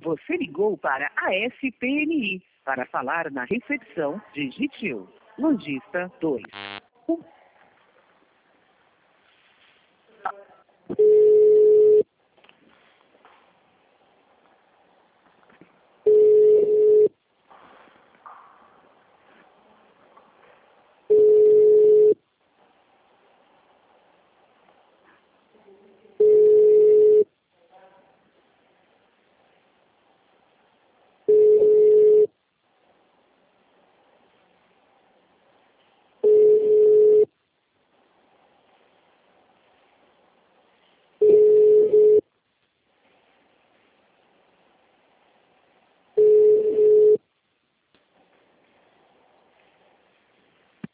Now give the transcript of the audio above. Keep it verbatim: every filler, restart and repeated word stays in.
Você ligou para a S P N I. Para falar na recepção, digite um. Lojista dois.